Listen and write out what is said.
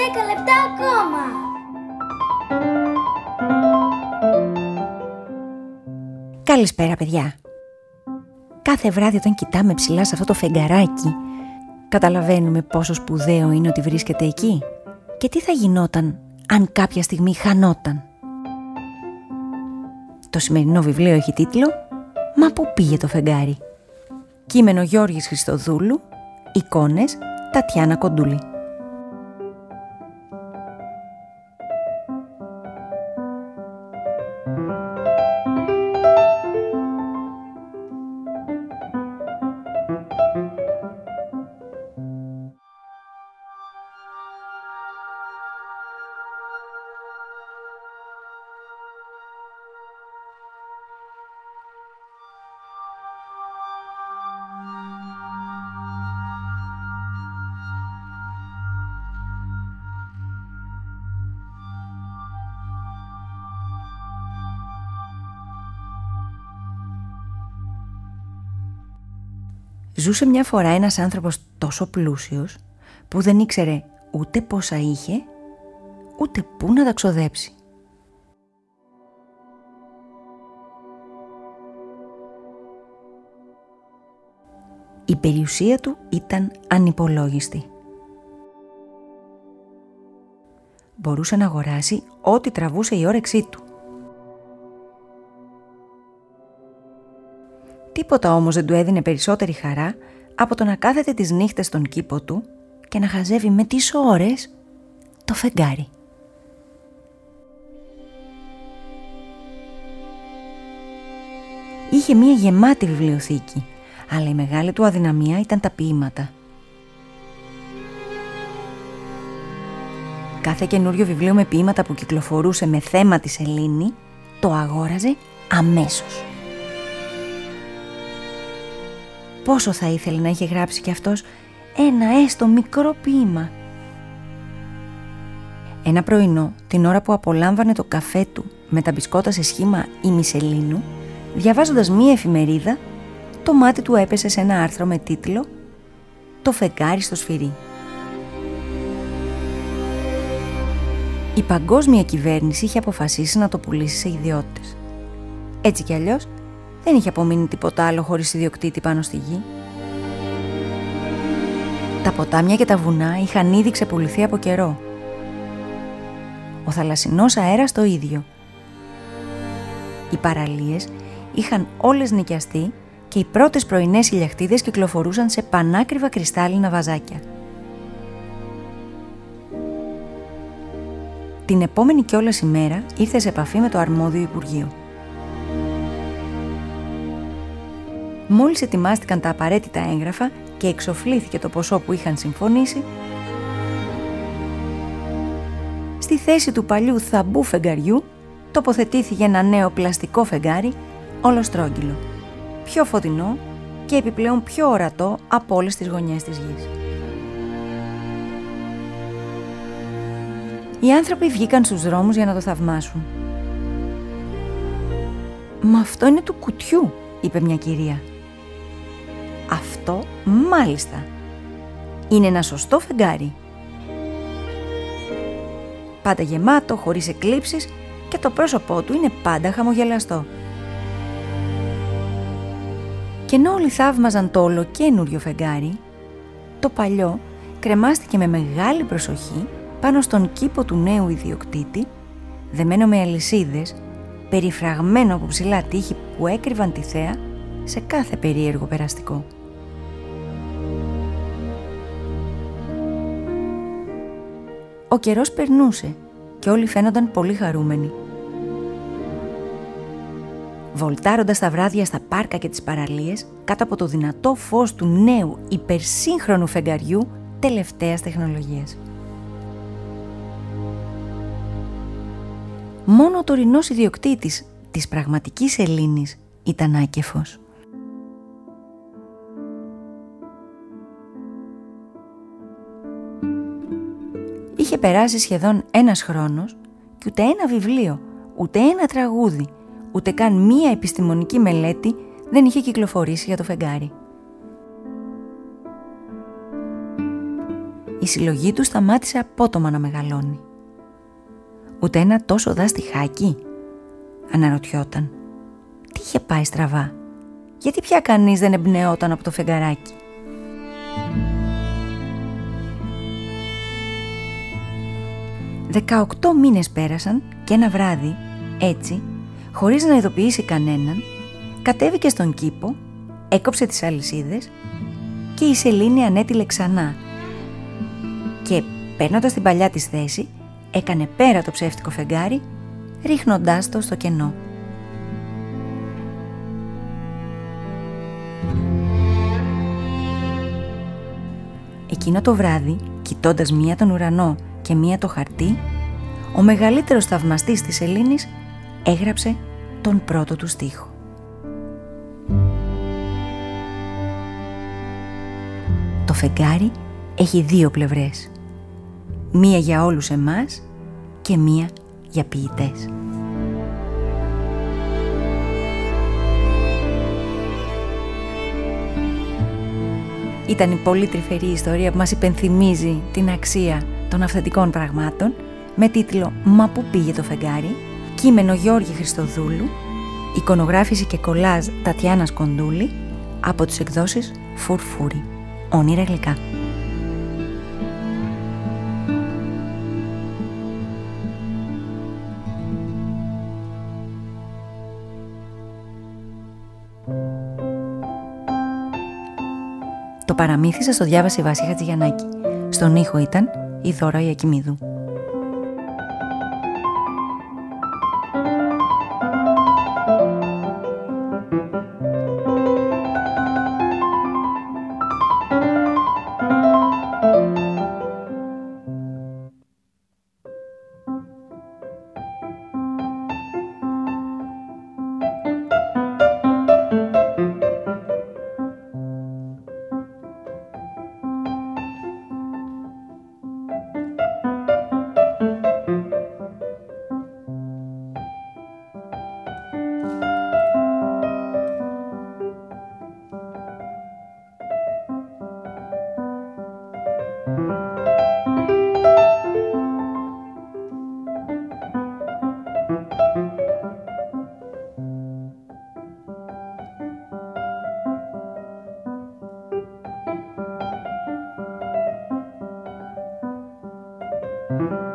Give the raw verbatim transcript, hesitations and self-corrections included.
δέκα λεπτά ακόμα. Καλησπέρα, παιδιά. Κάθε βράδυ όταν κοιτάμε ψηλά σε αυτό το φεγγαράκι, καταλαβαίνουμε πόσο σπουδαίο είναι ότι βρίσκεται εκεί και τι θα γινόταν αν κάποια στιγμή χανόταν. Το σημερινό βιβλίο έχει τίτλο «Μα πού πήγε το φεγγάρι». Κείμενο Γιώργης Χριστοδούλου, εικόνες Τατιάνα Κοντούλη. Ζούσε μια φορά ένας άνθρωπος τόσο πλούσιος που δεν ήξερε ούτε πόσα είχε, ούτε πού να τα ξοδέψει. Η περιουσία του ήταν ανυπολόγιστη. Μπορούσε να αγοράσει ό,τι τραβούσε η όρεξή του. Τίποτα όμως δεν του έδινε περισσότερη χαρά από το να κάθεται τις νύχτες στον κήπο του και να χαζεύει με τις ώρες το φεγγάρι. Είχε μία γεμάτη βιβλιοθήκη, αλλά η μεγάλη του αδυναμία ήταν τα ποίηματα. Κάθε καινούριο βιβλίο με ποίηματα που κυκλοφορούσε με θέμα τη σελήνη το αγόραζε αμέσως. Πόσο θα ήθελε να είχε γράψει κι αυτός ένα έστω μικρό ποίημα. Ένα πρωινό, την ώρα που απολάμβανε το καφέ του με τα μπισκότα σε σχήμα ημισελήνου, διαβάζοντας μία εφημερίδα, το μάτι του έπεσε σε ένα άρθρο με τίτλο «Το φεγγάρι στο σφυρί». Η παγκόσμια κυβέρνηση είχε αποφασίσει να το πουλήσει σε ιδιώτες. Έτσι κι αλλιώς, δεν είχε απομείνει τίποτα άλλο χωρίς ιδιοκτήτη πάνω στη γη. Τα ποτάμια και τα βουνά είχαν ήδη ξεπουληθεί από καιρό. Ο θαλασσινός αέρας το ίδιο. Οι παραλίες είχαν όλες νοικιαστεί και οι πρώτες πρωινές ηλιακτίδες κυκλοφορούσαν σε πανάκριβα κρυστάλλινα βαζάκια. Την επόμενη κιόλας ημέρα ήρθε σε επαφή με το αρμόδιο Υπουργείο. Μόλις ετοιμάστηκαν τα απαραίτητα έγγραφα και εξοφλήθηκε το ποσό που είχαν συμφωνήσει, στη θέση του παλιού θαμπού φεγγαριού τοποθετήθηκε ένα νέο πλαστικό φεγγάρι ολοστρόγγυλο, πιο φωτεινό και επιπλέον πιο ορατό από όλες τις γωνιές της γης. Οι άνθρωποι βγήκαν στους δρόμους για να το θαυμάσουν. «Μα αυτό είναι του κουτιού», είπε μια κυρία. «Αυτό μάλιστα. Είναι ένα σωστό φεγγάρι. Πάντα γεμάτο, χωρίς εκλείψεις και το πρόσωπό του είναι πάντα χαμογελαστό». Και ενώ όλοι θαύμαζαν το ολοκαίνουριο φεγγάρι, το παλιό κρεμάστηκε με μεγάλη προσοχή πάνω στον κήπο του νέου ιδιοκτήτη, δεμένο με αλυσίδες, περιφραγμένο από ψηλά τείχη που έκρυβαν τη θέα σε κάθε περίεργο περαστικό. Ο καιρός περνούσε και όλοι φαίνονταν πολύ χαρούμενοι. Βολτάροντας τα βράδια στα πάρκα και τις παραλίες, κάτω από το δυνατό φως του νέου υπερσύγχρονου φεγγαριού τελευταίας τεχνολογίας. Μόνο ο τωρινός ιδιοκτήτης της πραγματικής σελήνης ήταν άκεφος. Είχε περάσει σχεδόν ένας χρόνος και ούτε ένα βιβλίο, ούτε ένα τραγούδι, ούτε καν μία επιστημονική μελέτη δεν είχε κυκλοφορήσει για το φεγγάρι. η συλλογή του σταμάτησε απότομα να μεγαλώνει. Ούτε ένα τόσο δάστιχάκι, αναρωτιόταν. Τι είχε πάει στραβά, γιατί πια κανείς δεν εμπνεόταν από το φεγγαράκι. Δεκαοκτώ μήνες πέρασαν και ένα βράδυ, έτσι, χωρίς να ειδοποιήσει κανέναν, κατέβηκε στον κήπο, έκοψε τις αλυσίδες και η σελήνη ανέτειλε ξανά και, παίρνοντας την παλιά της θέση, έκανε πέρα το ψεύτικο φεγγάρι, ρίχνοντάς το στο κενό. Εκείνο το βράδυ, κοιτώντας μία τον ουρανό και μία το χαρτί, ο μεγαλύτερος θαυμαστής της σελήνης έγραψε τον πρώτο του στίχο. Το φεγγάρι έχει δύο πλευρές. Μία για όλους εμάς και μία για ποιητές. Ήταν η πολύ τρυφερή ιστορία που μας υπενθυμίζει την αξία των αυθεντικών πραγμάτων, με τίτλο «Μα πού πήγε το φεγγάρι», κείμενο Γιώργη Χριστοδούλου, εικονογράφηση και κολάζ Τατιάνας Κοντούλη, από τις εκδόσεις Φουρφούρι. Όνειρα γλυκά. Το παραμύθι σας το διάβασε η Βάση Χατζηγιαννάκη. Στον ήχο ήταν η Δώρα Ιακημίδου. Thank you.